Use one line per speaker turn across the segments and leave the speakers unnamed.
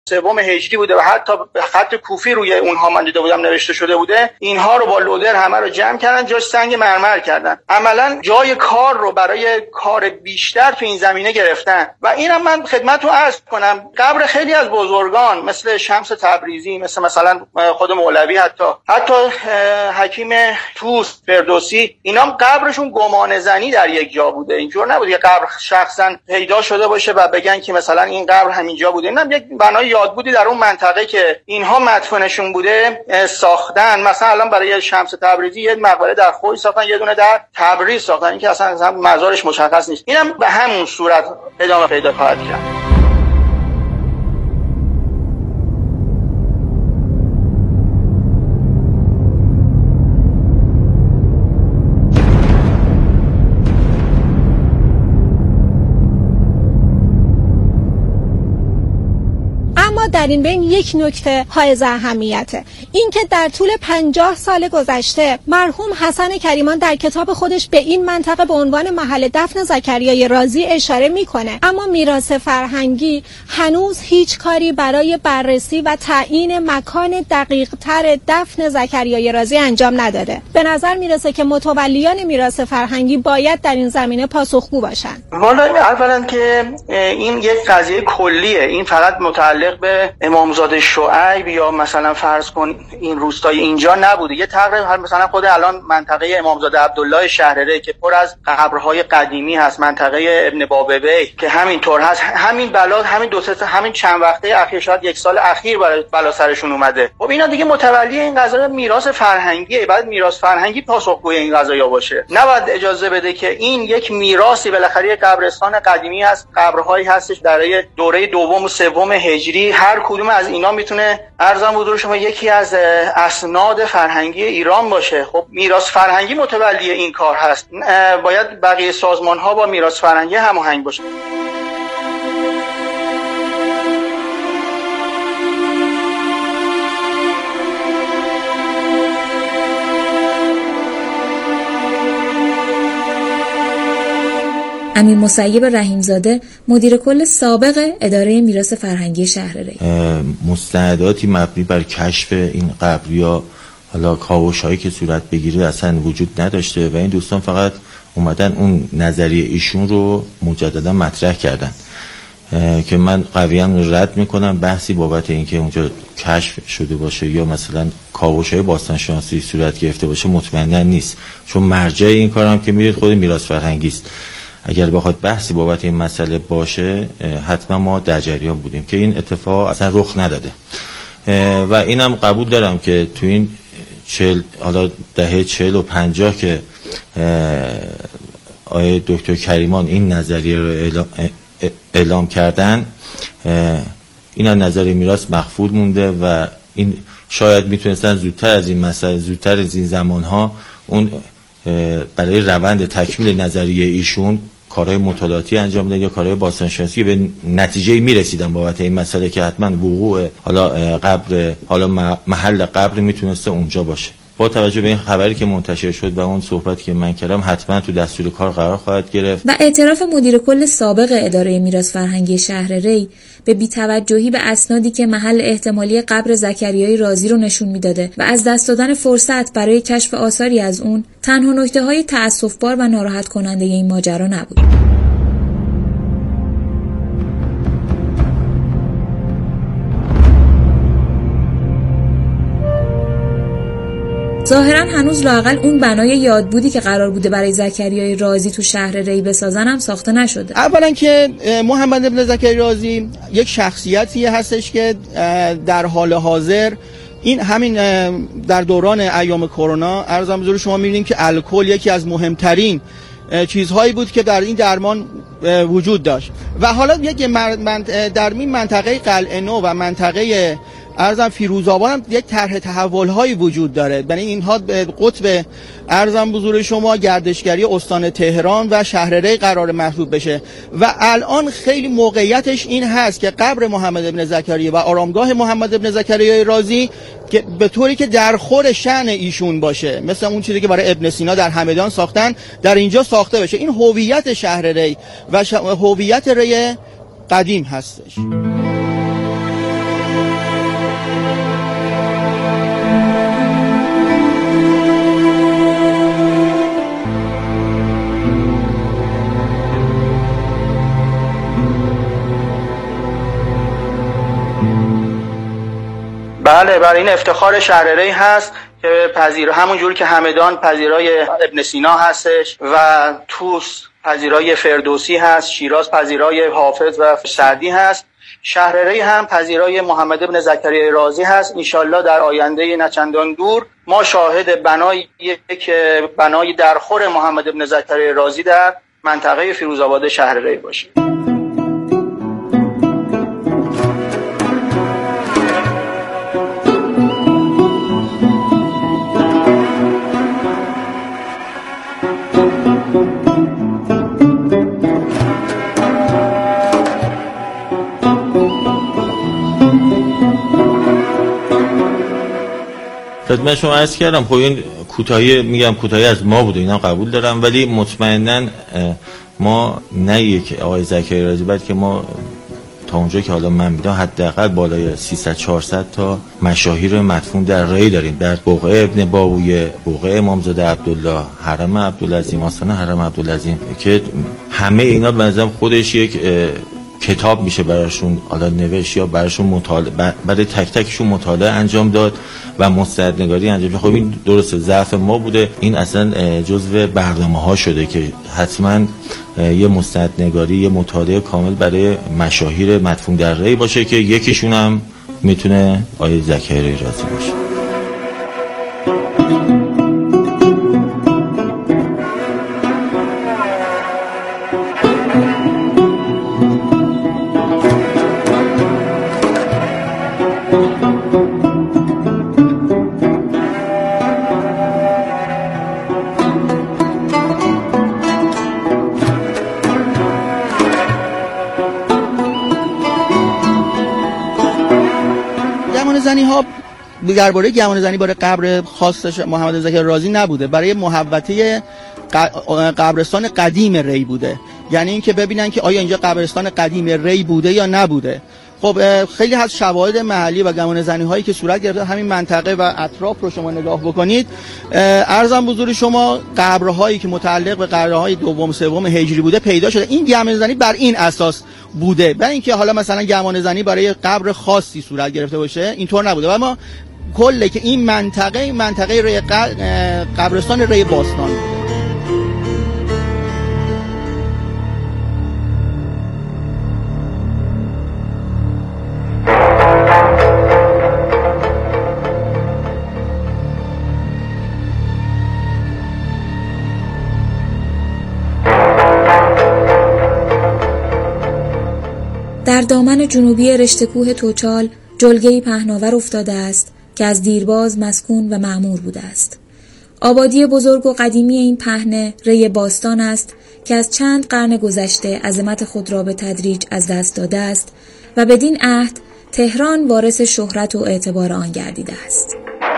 سوم هجری بوده و حتی به خط کوفی روی اونها من دیده بودم نوشته شده بوده. اینها رو با لودر همه رو جمع کردن، جاش سنگ مرمر کردن. عملا جای کار رو برای کار بیشتر تو این زمینه گرفتن. و اینم من خدمتتون عرض کنم، قبر خیلی از بزرگان مثل شمس تبریزی، مثلا خود مولوی، حتی حکیم طوس، فردوسی، اینا قبرشون گمان زنی در یک جا بوده. اینجور نبوده که قبر شخصا پیدا شده باشه و بگن که مثلا این قبر همینجا بوده. اینم یک بنای یادبودی در اون منطقه که اینها مدفونشون بوده ساختن. مثلا الان برای شمس تبریزی یه مقبره در خوی ساختن، یه دونه در تبریز ساختن، این که اصلا مزارش مشخص نیست. اینم به همون صورت ادامه پیدا خواهد کرد.
در این بین یک نکته حائز اهمیته، این که در طول 50 سال گذشته مرحوم حسن کریمان در کتاب خودش به این منطقه به عنوان محل دفن زکریای رازی اشاره میکنه، اما میراث فرهنگی هنوز هیچ کاری برای بررسی و تعیین مکان دقیق تر دفن زکریای رازی انجام نداده. به نظر میرسه که متولیان میراث فرهنگی باید در این زمینه پاسخگو باشن.
والا اولا که این یک قضیه کلیه، این فقط متعلق به امامزاده شعیب یا مثلا فرض کن این روستای اینجا نبوده. یه تقریبا مثلا خود الان منطقه امامزاده عبدالله شهرره که پر از قبرهای قدیمی هست، منطقه ابن باببی که همینطور هست، همین بلا همین چند وقته اخیر، شاید یک سال اخیر بلا سرشون اومده. خب اینا دیگه متولی این قضایا میراث فرهنگیه، بعد میراث فرهنگی پاسخگوی این قضایا باشه. نباید اجازه بده که این یک میراثی، بالاخره قبرستان قدیمی هست، قبرهایی هستش برای دوره دوم و سوم هجری، هر کدوم از اینا میتونه ارزم حضور شما یکی از اسناد فرهنگی ایران باشه. خب میراث فرهنگی متولی این کار هست، باید بقیه سازمان ها با میراث فرهنگی هماهنگ باشه.
امیر مسیب رحیمزاده، مدیر کل سابق اداره میراث فرهنگی شهر ری:
مستنداتی مبنی بر کشف این قبر یا حالا کاوش‌هایی که صورت بگیره اصلا وجود نداشته و این دوستان فقط اومدن اون نظریه ایشون رو مجددا مطرح کردن که من قویاً رد میکنم. بحثی بابت اینکه اونجا کشف شده باشه یا مثلا کاوش‌های باستانشناسی صورت گرفته باشه مطمئنا نیست، چون مرجع این کارم که میرید خود میراث فرهنگی است. اگر بخواد بحثی بابت این مسئله باشه حتما ما در جریان بودیم که این اتفاق اصلا رخ نداده و اینم قبول دارم که تو این حالا دهه 40 و 50 که آقای دکتر کریمان این نظریه رو اعلام کردن، اینا نظریه میراث مخفول مونده و این شاید میتونستن زودتر از این مسئله، زودتر از این زمانها اون برای روند تکمیل نظریه ایشون کارهای مطالعاتی انجام میدن یا کارهای باستانشناسی به نتیجه میرسیدن بابت این مسئله که حتما وقوع حالا قبر، حالا محل قبر میتونسته اونجا باشه. با توجه به این خبری که منتشر شد و اون صحبتی که من کردم حتما تو دستور کار قرار خواهد گرفت.
و اعتراف مدیر کل سابق اداره میراث فرهنگی شهر ری به بی‌توجهی به اسنادی که محل احتمالی قبر زکریای رازی رو نشون میداده و از دست دادن فرصت برای کشف آثاری از اون تنها نکته‌های تأسف‌بار و ناراحت کننده این ماجرا نبود. ظاهرا هنوز لااقل اون بنای یادبودی که قرار بوده برای زکریای رازی تو شهر ری بسازن هم ساخته نشده.
اولا که محمد ابن زکریای رازی یک شخصیتی هستش که در حال حاضر این همین در دوران ایام کرونا عرضم حضور شما می‌بینیم که الکل یکی از مهمترین چیزهایی بود که در این درمان وجود داشت و حالا یک در این منطقه قلعه نو و منطقه ارزم فیروزآباد هم یک طرح تحول‌هایی وجود داره. یعنی اینها به قطب ارزم حضور شما گردشگری استان تهران و شهر ری قرار محسوب بشه و الان خیلی موقعیتش این هست که قبر محمد ابن زکریا و آرامگاه محمد ابن زکریای رازی که به طوری که در خور شأن ایشون باشه، مثل اون چیزی که برای ابن سینا در همدان ساختن در اینجا ساخته بشه. این هویت شهر ری و هویت ری قدیم هستش.
بله، این افتخار شهر ری هست که همون جوری که همدان پذیرای ابن سینا هستش و توس پذیرای فردوسی هست، شیراز پذیرای حافظ و سعدی هست، شهر ری هم پذیرای محمد ابن زکریای رازی هست. انشالله در آینده نچندان دور ما شاهد بنای درخور محمد ابن زکریای رازی در منطقه فیروزآباد شهر ری باشیم.
خدمت شما عرض کردم خب این کوتاهی از ما بوده، اینا قبول دارم، ولی مطمئناً ما نه یک آقای زکریای رازی، بلکه ما تا اونجا که حالا من میدونم حداقل بالای 300-400 تا مشاهیر مدفون در ری داریم، در بقعه ابن باویه، بقعه امامزاده عبدالله، حرم عبدالعظیم، آستان حرم عبدالعظیم، که همه اینا به نظرم خودش یک کتاب میشه براشون حالا نوشت یا براشون مطالعه، برای تک تکشون مطالعه انجام داد و مستندنگاری انجام داد. خب این درسته ضعف ما بوده، این اصلا جزو برنامه‌ها شده که حتما یه مستندنگاری، یه مطالعه کامل برای مشاهیر مدفون در ری باشه که یکیشون هم میتونه آقای زکریای رازی باشه.
درباره گمان زنی برای قبر خاص محمد زکریای رازی نبوده، برای محوطه قبرستان قدیم ری بوده، یعنی اینکه ببینن که آیا اینجا قبرستان قدیم ری بوده یا نبوده. خب خیلی از شواهد محلی و گمان زنی هایی که صورت گرفته همین منطقه و اطراف رو شما نگاه بکنید، عرضم حضور شما قبرهایی که متعلق به قرن‌های دوم سوم هجری بوده پیدا شده. این گمان زنی بر این اساس بوده، برای اینکه حالا مثلا گمان زنی برای قبر خاصی صورت گرفته باشه اینطور نبوده. و ما کله که این منطقه ری قبرستان ری باستان بوده.
در دامن جنوبی رشته کوه توچال جلگه‌ای پهناور افتاده است که از دیرباز مسکون و معمور بوده است. آبادی بزرگ و قدیمی این پهنه ری باستان است که از چند قرن گذشته عظمت خود را به تدریج از دست داده است و بدین عهد تهران وارث شهرت و اعتبار آن گردیده است.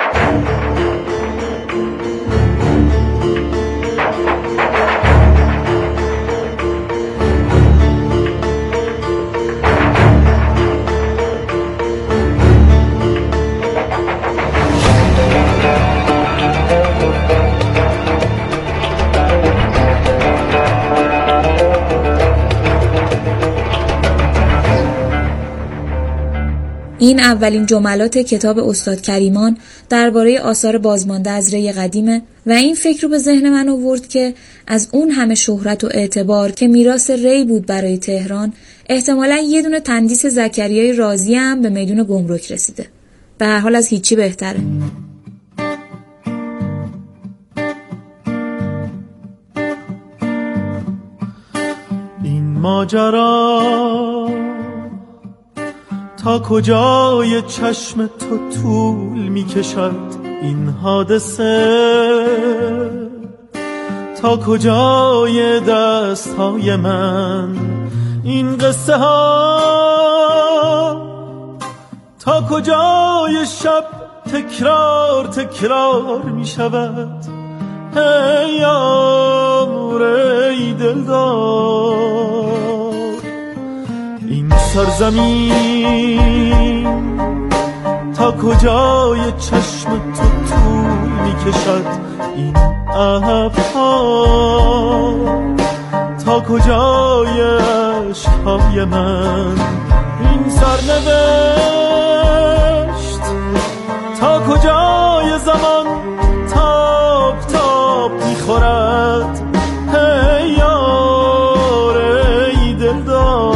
این اولین جملات کتاب استاد کریمان درباره آثار بازمانده از ری قدیمه و این فکر رو به ذهن من آورد که از اون همه شهرت و اعتبار که میراث ری بود برای تهران، احتمالاً یه دونه تندیس زکریای رازی هم به میدون گمرک رسیده. به هر حال از هیچی بهتره.
این ماجرا تا کجای چشم تو طول می کشد، این حادثه تا کجای دست های من، این قصه ها تا کجای شب تکرار می شود. ای یار ای دلدار، این سرزمین تا کجای چشم تو طول می کشد، این ابرها تا کجای عشقهای من، این سرنوشت کجای زمان تاب تاب میخورد هی یار ای دلدار.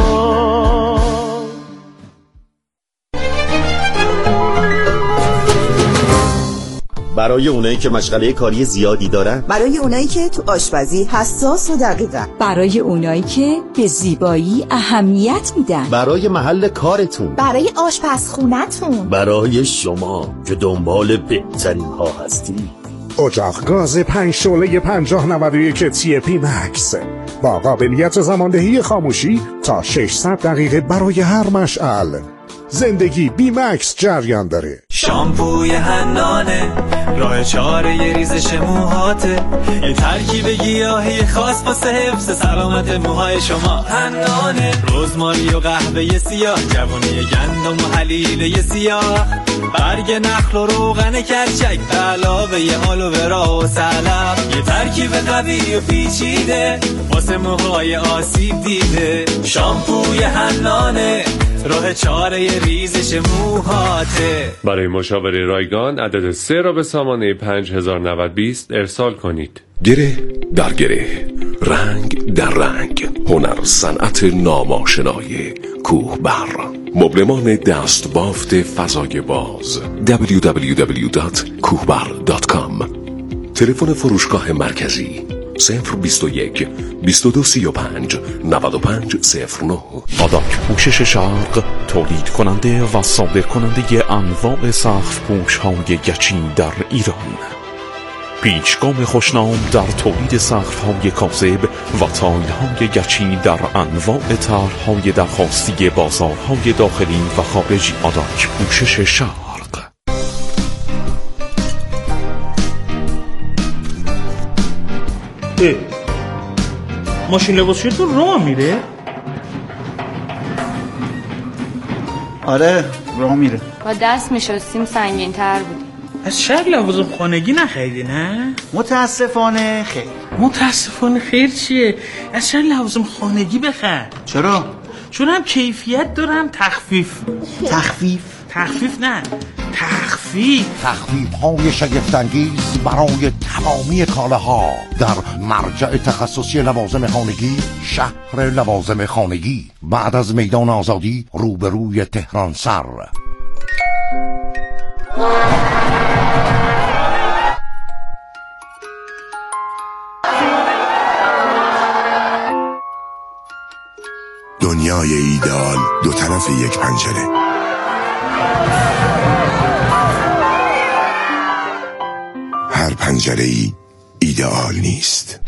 برای اونایی که مشغله کاری زیادی دارن،
برای اونایی که تو آشپزی حساس و دقیقن،
برای اونایی که به زیبایی اهمیت میدن،
برای محل کارتون،
برای آشپزخونتون،
برای شما که دنبال بهترین ها هستی.
اجاق گاز 5 شعله 5091 TP Max با قابلیت زماندهی خاموشی تا 600 دقیقه برای هر مشعل. زندگی بی مکس جریان داره.
شامپوی حنانه، راه چاره ی ریزش موهاته، یه ترکیب گیاهی خاص واسه حفظ سلامت موهای شما. حنانه، رزماری و قهوه سیاه، جوونی گندم و حلیله سیاه، برگ نخل و روغن کرچک، علاوه ی آلوورا و سلب، یه ترکیب قوی و پیچیده واسه موهای آسیب دیده. شامپوی حنانه، راه چاره ریزش موهاته.
برای مشاوره رایگان عدد 3 را به سامانه 509020 ارسال کنید.
گره در گره، رنگ در رنگ، هنر صنعت ناماشنای کوهبر، مبلمان دست بافت فضای باز. www.kuhbar.com. تلفن فروشگاه مرکزی 021 2235 9509.
آداک پوشش شرق تولید کننده و صادر کننده انواع سقف پوش های گچین در ایران. پیشگام خوشنام در تولید سقف های کاذب و تایل های گچین در انواع طرح‌های درخواستی بازارهای داخلی و خارجی. آداک پوشش شرق.
ماشین لباسشویی تو راه میره؟
آره راه میره.
با دست میشستیم سنگین تر بودیم.
از شهر لوازم خانگی نخریدی نه؟
متاسفانه خیر.
متاسفانه خیر چیه؟ از شهر لوازم خانگی بخر.
چرا؟
چون هم کیفیت دارم تخفیف. تخفیف نه، تخفیف
های شگفت‌انگیز برای تمامی کالاها در مرجع تخصصی لوازم خانگی، شهر لوازم خانگی، بعد از میدان آزادی روبروی تهران سر.
دنیای ایدئال دو طرف یک پنجره. هر پنجره‌ای ایدئال نیست.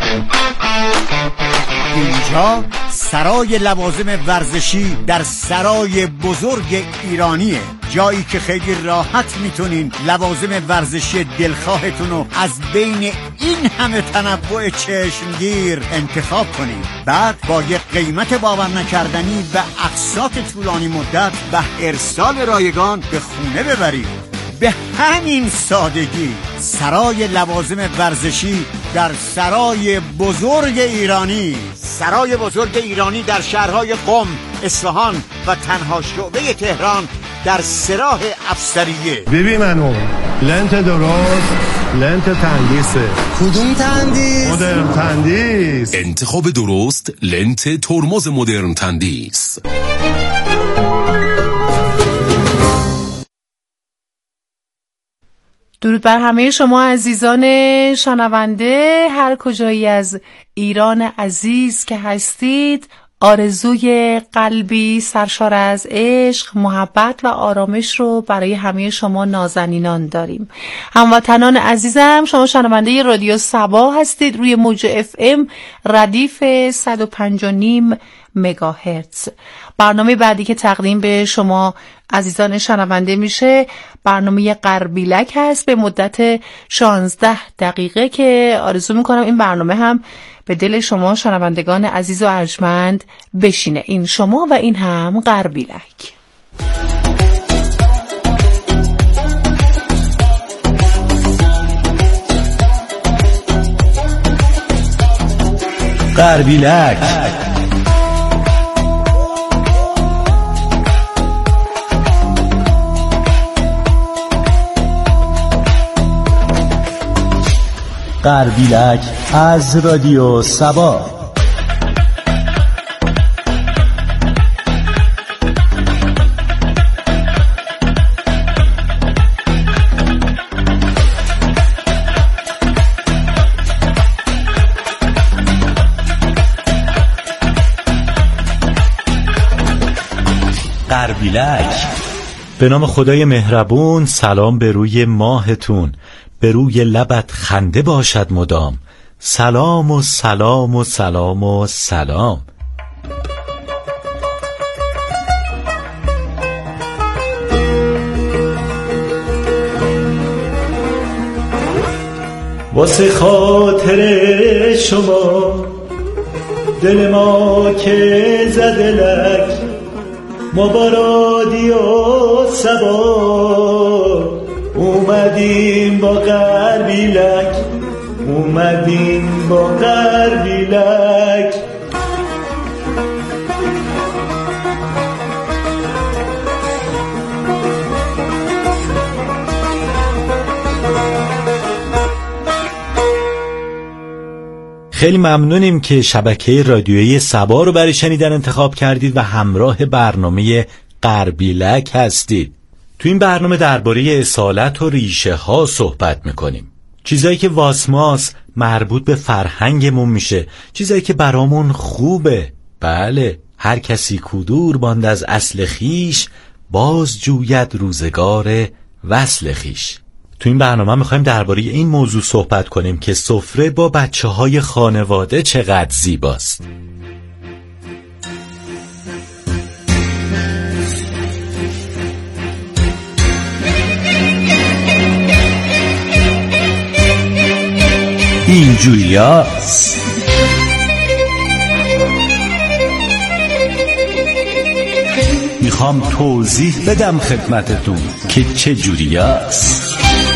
اینجا سرای لوازم ورزشی در سرای بزرگ ایرانیه، جایی که خیلی راحت میتونین لوازم ورزشی دلخواهتون رو از بین این همه تنوع چشمگیر انتخاب کنید. بعد با یک قیمت باور نکردنی و اقساط طولانی مدت و ارسال رایگان به خونه ببرید. به همین سادگی سرای لوازم ورزشی در سرای بزرگ ایرانی. سرای بزرگ ایرانی در شهرهای قم، اصفهان و تنها شعبه تهران در سراح افسریه.
ببین منو لنت درست، لنت تندیسه.
کدوم تندیس؟
مدرن تندیس.
انتخاب درست، لنت ترمز مدرن تندیس.
درود بر همه شما عزیزان شنونده هر کجایی از ایران عزیز که هستید. آرزوی قلبی سرشار از عشق، محبت و آرامش رو برای همه شما نازنینان داریم. هموطنان عزیزم، شما شنونده رادیو صبا هستید روی موج FM ردیف 105.5 مگاهرتز. برنامه بعدی که تقدیم به شما عزیزان شنونده میشه برنامه غربیلک هست به مدت 16 دقیقه که آرزو میکنم این برنامه هم به دل شما شنوندگان عزیز و ارجمند بشینه. این شما و این هم غربیلک.
غربیلک
غربیلک از رادیو سبا. غربیلک. به نام خدای مهربون، سلام به روی ماهتون، به روی لبت خنده باشد مدام، سلام و سلام و سلام و سلام. واسه خاطر شما دل ما که زده لک، ما با رادیو سبا اومدیم با غربیلک، اومدیم با غربیلک. خیلی ممنونیم که شبکه رادیویی سبا رو برای شنیدن انتخاب کردید و همراه برنامه غربیلک هستید. تو این برنامه درباره اصالت و ریشه ها صحبت میکنیم. چیزایی که واسماس مربوط به فرهنگمون میشه، چیزایی که برامون خوبه. بله، هر کسی کدور باند از اصل خیش، باز جوید روزگار وصل خیش. تو این برنامه میخوایم درباره این موضوع صحبت کنیم که سفره با بچه‌های خانواده چقدر زیباست. اینجوریاست. میخوام توضیح بدم خدمتتون که چه جوریاست.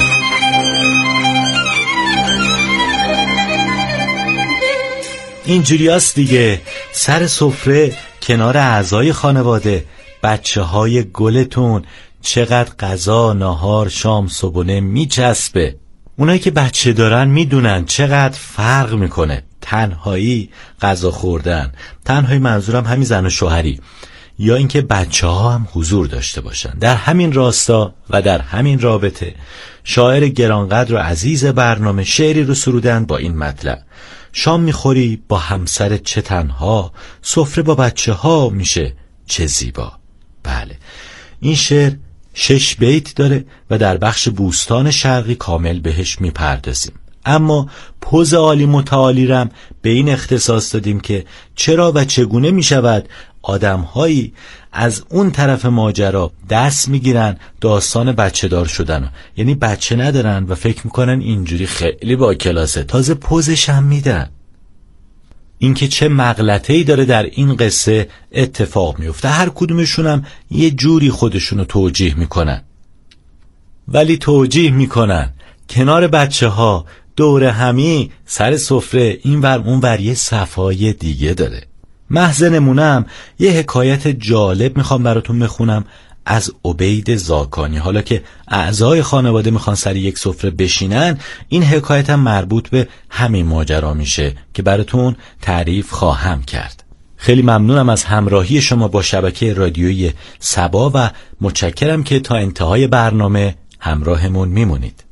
اینجوریاست دیگه. سر سفره کنار اعضای خانواده، بچه‌های گلتون چقدر غذا، ناهار، شام، صبحونه میچسبه. اونایی که بچه دارن میدونن چقدر فرق میکنه تنهایی غذا خوردن. تنهایی منظورم همین زن و شوهری، یا اینکه بچه‌ها هم حضور داشته باشن. در همین راستا و در همین رابطه شاعر گرانقدر و عزیز برنامه شعری رو سرودن با این مطلب: شام میخوری با همسر چه تنها، سفره با بچه‌ها میشه چه زیبا. بله، این شعر 6 بیت داره و در بخش بوستان شرقی کامل بهش میپردازیم. اما پوز عالی متعالی رم به این اختصاص دادیم که چرا و چگونه میشود آدم‌هایی از اون طرف ماجرا دست میگیرن داستان بچه دار شدن، یعنی بچه ندارن و فکر میکنن اینجوری خیلی با کلاسه، تازه پوزش هم میدن. اینکه چه مغلطه‌ای داره در این قصه اتفاق میفته. هر کدومشون هم یه جوری خودشونو توجیه میکنن، ولی توجیه میکنن کنار بچه ها دور همی سر سفره این ور اون ور یه صفای دیگه داره. محض نمونم یه حکایت جالب میخوام براتون بخونم از عبید زاکانی. حالا که اعضای خانواده میخوان سر یک سفره بشینن، این حکایت هم مربوط به همین ماجرا میشه که براتون تعریف خواهم کرد. خیلی ممنونم از همراهی شما با شبکه رادیویی سبا و متشکرم که تا انتهای برنامه همراهمون میمونید.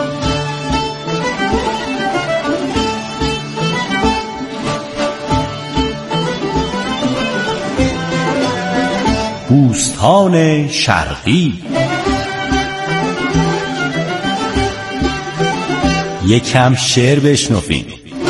بوستان شرقی. یکم شعر بشنویم.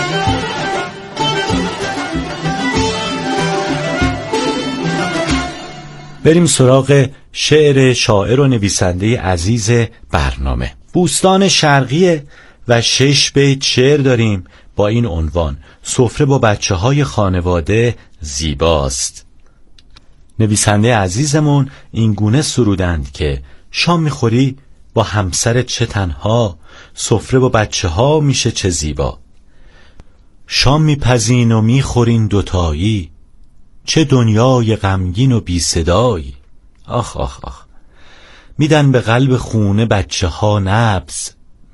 بریم سراغ شعر شاعر و نویسنده عزیز برنامه. بوستان شرقی و 6 بیت شعر داریم با این عنوان: سفره با بچه‌های خانواده زیباست. نویسنده عزیزمون این گونه سرودند که شام میخوری با همسر چه تنها، سفره با بچه ها میشه چه زیبا. شام میپزین و میخورین دوتایی، چه دنیای غمگین و بی صدایی. آخ آخ آخ. میدن به قلب خونه بچه ها نبض،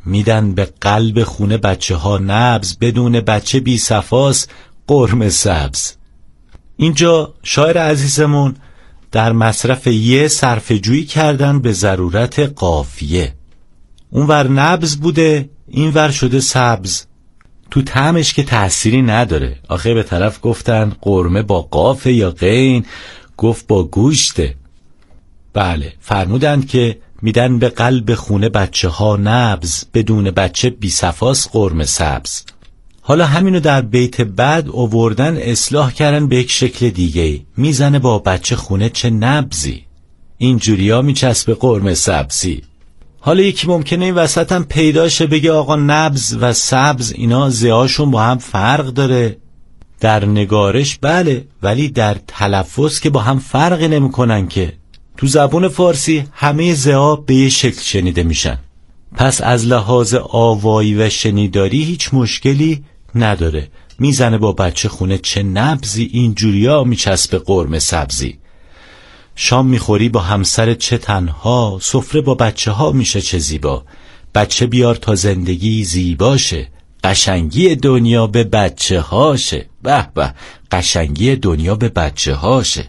میدن به قلب خونه بچه ها نبض، بدون بچه بی صفاست قرمه سبز. اینجا شاعر عزیزمون در مصرف یه صرفه‌جویی کردن به ضرورت قافیه. اونور نبض بوده، اینور شده سبز. تو طعمش که تأثیری نداره. آخه به طرف گفتن قرمه با قاف یا غین، گفت با گوشته. بله، فرمودند که میدن به قلب خونه بچه ها نبض، بدون بچه بی صفاست قرمه سبز. حالا همینو در بیت بعد آوردن اصلاح کردن به یک شکل دیگه. میزنه با بچه خونه چه نبضی، اینجوریا میچسبه قرمه سبزی. حالا یکی ممکنه این وسط هم پیداشه بگه آقا نبض و سبز اینا زیاشون با هم فرق داره. در نگارش بله، ولی در تلفظ که با هم فرقی نمیکنن که. تو زبون فارسی همه زها به یه شکل شنیده میشن. پس از لحاظ آوایی و شنیداری هیچ مشکلی نداره. میزنه با بچه خونه چه نبضی، اینجوریا میچسبه قرمه سبزی. شام میخوری با همسر چه تنها، سفره با بچه ها میشه چه زیبا. بچه بیار تا زندگی زیباشه، قشنگی دنیا به بچه هاشه. به به، قشنگی دنیا به بچه هاشه.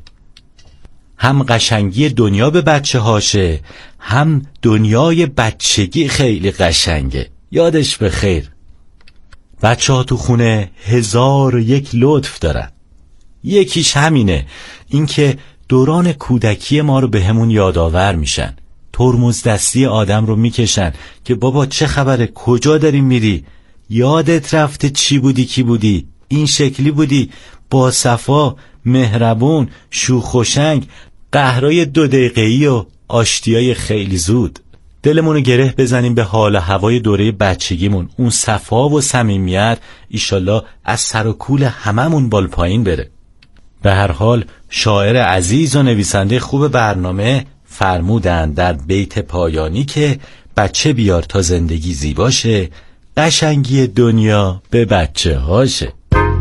هم قشنگی دنیا به بچه هاشه، هم دنیای بچگی خیلی قشنگه. یادش به خیر. بچه ها تو خونه 1001 لطف دارن. یکیش همینه، اینکه دوران کودکی ما رو به همون یادآور میشن. ترمز دستی آدم رو میکشن که بابا چه خبره، کجا داری میری، یادت رفته چی بودی کی بودی، این شکلی بودی، با صفا، مهربون، شوخ و شنگ، قهرای 2 دقیقه‌ای و آشتیای خیلی زود. دلمونو گره بزنیم به حال هوای دوره بچگیمون. اون صفا و صمیمیت ایشالله از سر و کول هممون بال پایین بره. به هر حال شاعر عزیز و نویسنده خوب برنامه فرمودن در بیت پایانی که بچه بیار تا زندگی زیباشه، قشنگی دنیا به بچه هاشه.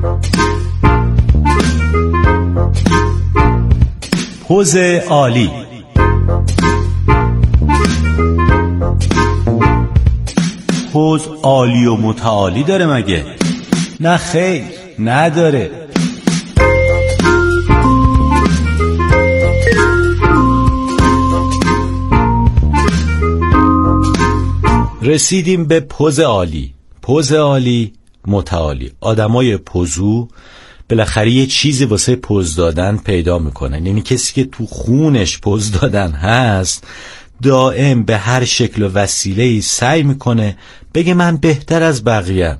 پوز عالی. پوز عالی و متعالی داره مگه؟ نه خیر، نداره. رسیدیم به پوز عالی. پوز عالی، متعالی. آدمای پوزو بالاخره یه چیزی واسه پوز دادن پیدا میکنن. یعنی کسی که تو خونش پوز دادن هست دائم به هر شکل و وسیله‌ای سعی میکنه بگه من بهتر از بقیه‌ام،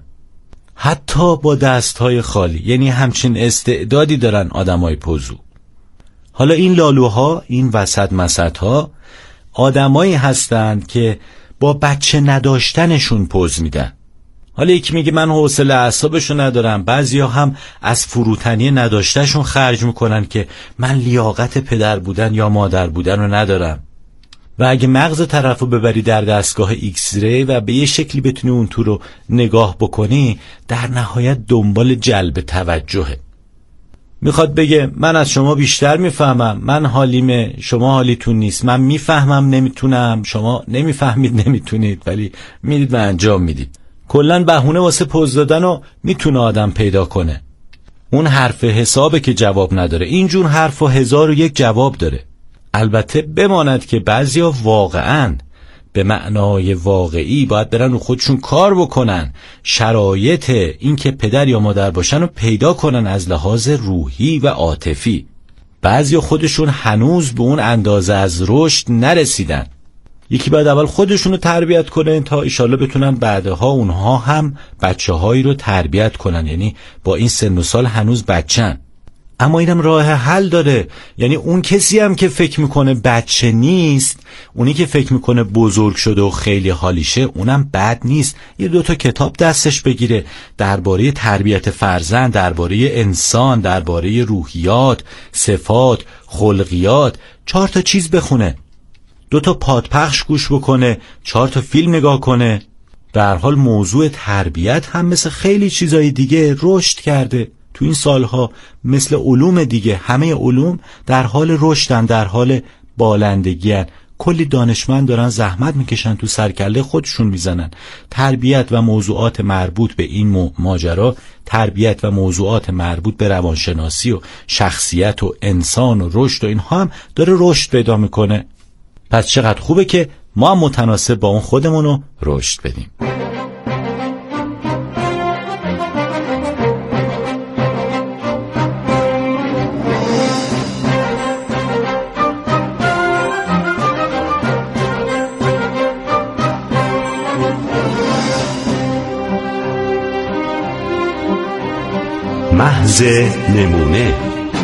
حتی با دستهای خالی. یعنی همچین استعدادی دارن آدمای پوزو. حالا این لالوها، این وسط مسطها آدمایی هستند که با بچه نداشتنشون پوز میدن. حالا یکی میگه من حوصله اعصابشو ندارم، بعضیا هم از فروتنی نداشتهشون خرج میکنن که من لیاقت پدر بودن یا مادر بودن رو ندارم. و اگه مغز طرفو ببری در دستگاه ایکس ری و به یه شکلی بتونی اون تو رو نگاه بکنی، در نهایت دنبال جلب توجهه. میخواد بگه من از شما بیشتر میفهمم، من حالیمه شما حالیتون نیست، من میفهمم نمیتونم شما نمیفهمید نمیتونید، ولی میدید و انجام میدید. کلن بهونه واسه پوز دادن رو میتونه آدم پیدا کنه. اون حرف حسابه که جواب نداره. اینجور حرف و 1001 جواب داره. البته بماند که بعضیا واقعاً به معنای واقعی باید برن و خودشون کار بکنن، شرایط این که پدر یا مادر باشن رو پیدا کنن از لحاظ روحی و عاطفی. بعضیا خودشون هنوز به اون اندازه از رشد نرسیدن. یکی باید اول خودشون رو تربیت کنن تا ایشالله بتونن بعدها اونها هم بچه هایی رو تربیت کنن. یعنی با این سن و سال هنوز بچن. اما اینم راه حل داره. یعنی اون کسی هم که فکر میکنه بچه نیست، اونی که فکر میکنه بزرگ شده و خیلی حالیشه، اونم بد نیست. 1-2 کتاب دستش بگیره درباره تربیت فرزند، درباره انسان، درباره روحیات، صفات، خلقیات، 4 چیز بخونه، 2 پادپخش گوش بکنه، 4 فیلم نگاه کنه. به هر حال موضوع تربیت هم مثل خیلی چیزای دیگه رشد کرده تو این سالها. مثل علوم دیگه، همه علوم در حال رشدن، در حال بالندگی‌ان. کلی دانشمند دارن زحمت میکشن تو سرکله خودشون میزنن. تربیت و موضوعات مربوط به این ماجرا، تربیت و موضوعات مربوط به روانشناسی و شخصیت و انسان و رشد و اینها هم داره رشد پیدا میکنه. پس چقدر خوبه که ما هم متناسب با اون خودمونو رشد بدیم.
محض نمونه.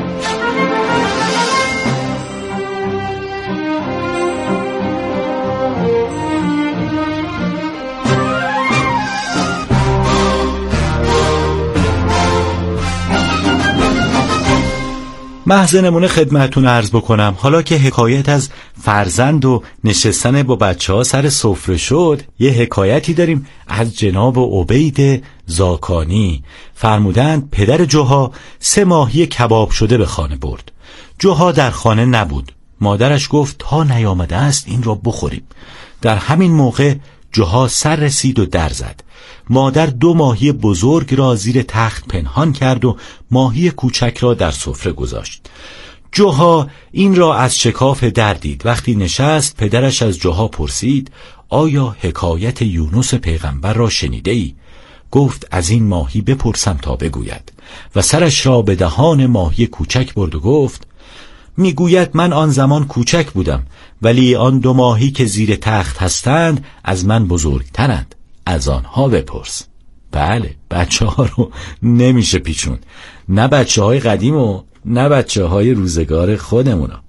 محض نمونه خدمتتون عرض بکنم. حالا که حکایت از فرزند و نشستن با بچه‌ها سر سفره شد، یه حکایتی داریم از جناب عبید زاکانی. فرمودند پدر جوها 3 ماهی کباب شده به خانه برد. جوها در خانه نبود. مادرش گفت تا نیامده است این را بخوریم. در همین موقع جوها سر رسید و در زد. مادر 2 ماهی بزرگ را زیر تخت پنهان کرد و ماهی کوچک را در سفره گذاشت. جوها این را از شکاف در دید. وقتی نشست پدرش از جوها پرسید آیا حکایت یونس پیغمبر را شنیده ای؟ گفت از این ماهی بپرسم تا بگوید. و سرش را به دهان ماهی کوچک برد و گفت میگوید من آن زمان کوچک بودم، ولی آن 2 ماهی که زیر تخت هستند از من بزرگترند، از آنها بپرس. بله، بچه ها رو نمیشه پیچوند، نه بچه های قدیم و نه بچه های روزگار خودمونا.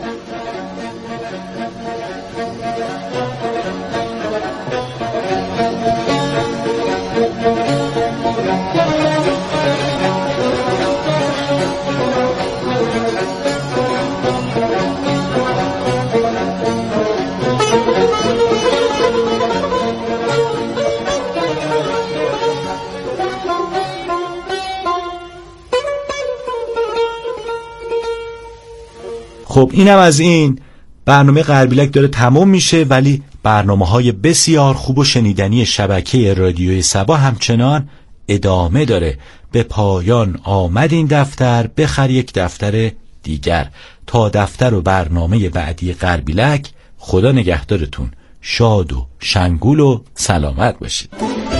خب اینم از این. برنامه غربیلک داره تموم میشه، ولی برنامه‌های بسیار خوب و شنیدنی شبکه رادیوی صبا همچنان ادامه داره. به پایان آمد این دفتر، بخر یک دفتر دیگر. تا دفتر و برنامه بعدی غربیلک، خدا نگهدارتون. شاد و شنگول و سلامت باشید.